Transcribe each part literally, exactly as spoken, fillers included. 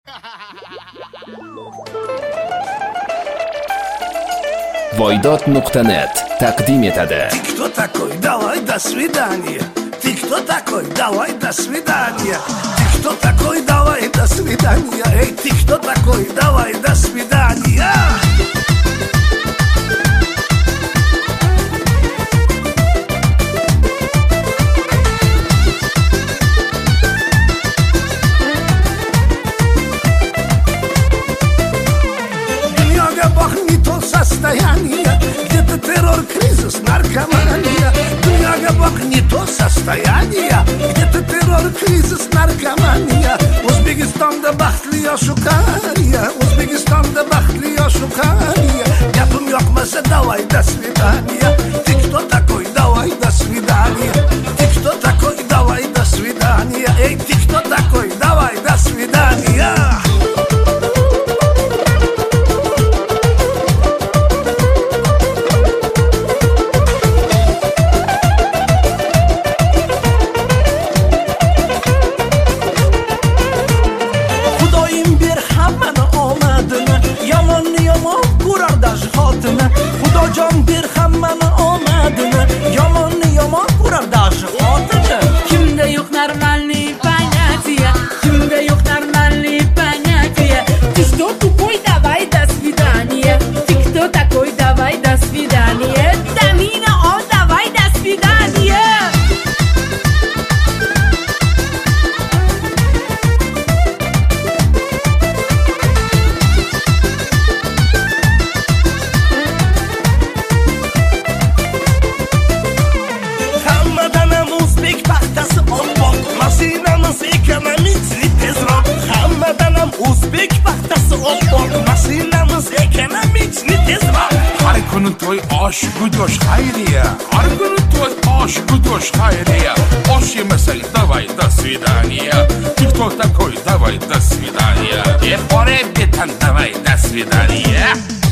voydod nuqta net taqdim etadi. Ты кто такой? Давай, до свидания. Ты кто такой? Давай, до свидания. Ты кто такой? Давай, до свидания. Эй, ты кто такой? Давай, до свидания. Состояние, где-то террор, кризис, наркомания. Дуньяга бак не то состояние, где-то террор, кризис, наркомания. O'zbekistonda baxtli yosh qariya, O'zbekistonda baxtli yosh qariya. Gapim yoqmasa давай, до свидания. Ты кто такой? Давай, до свидания. Ты кто такой? Давай, до свидания. Эй, ты кто такой? Давай, до свидания. Xudojon ber hammani omadini, yomonni yomon ko'rar dashi xotini. Kimda yo'q normalniy понятия, kimda yo'q normalniy понятия. Ты что тупой? Давай, до свидания. Ты кто такой? Давай, до свидания. Домина, о, давай, до свидания. O'zbek paxtasi oppoq, mashinamiz ekonomikni tezroq. Har kuni to'y osh gudosh xayriya, har kuni to'y osh gudosh xayriya. Osh yemasang давай, до свидания. Ты кто такой? Давай, до свидания. Ep bore betan, давай, до свидания.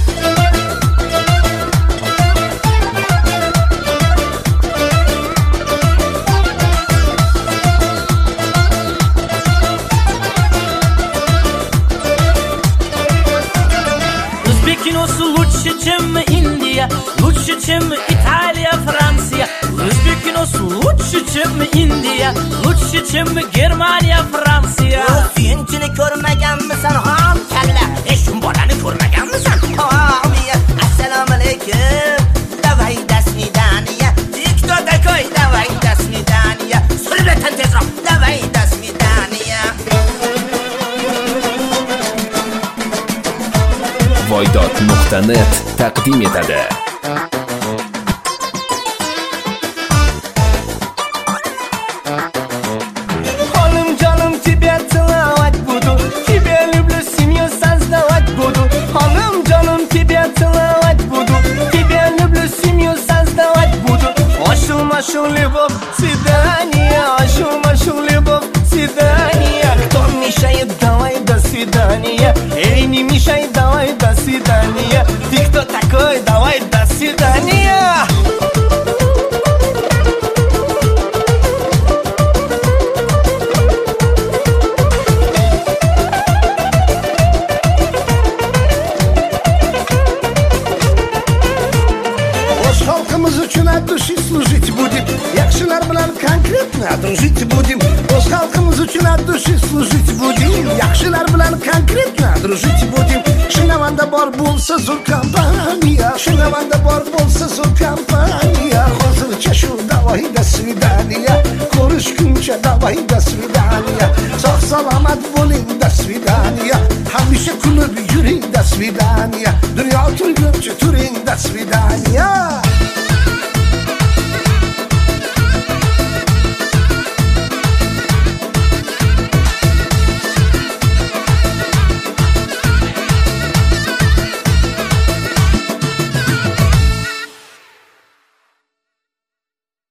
Лучше, чем Индия, лучше, чем Италия, Франция. O'zbek kinosi лучше, чем Индия, лучше, чем Germaniya, Fransiya. O'zbekchini ko'rmaganmisan, ham kalla? Eshun bolani ko'rmaganmisan? Amiya, assalomu alaykum. Давай, до свидания. Ты кто такой? Давай, до свидания. Suratan tezroq. Давай, до свидания. voydod nuqta net taqdim etadi. Xonim jonim, тебя целовать буду, тебя люблю, семью создавать буду. Xonim jonim, тебя целовать буду, тебя люблю, семью создавать буду. Ошу машу любовь, свидание, ошу машу любовь, свидание. Кто мешает? Давай, до свидания. Эй, не мешай, давай, до свидания. Ты кто такой? Давай, до свидания. O'z xalqimiz uchun от души служить будем, yaxshilar bilan конкретно дружить будем. O'z xalqimiz uchun от души служить будем, yaxshilar bilan конкретно дружить будем. Shinavanda bor bo'lsa zo'r kompaniya, Shinavanda bor bo'lsa zo'r kompaniya. Hozircha shu давай, до свидания. Ko'rishguncha давай, до свидания. Sog' salomat bo'ling, до свидания. Hamisha kulib yuring, до свидания. Dunyo turguncha turing, до свидания.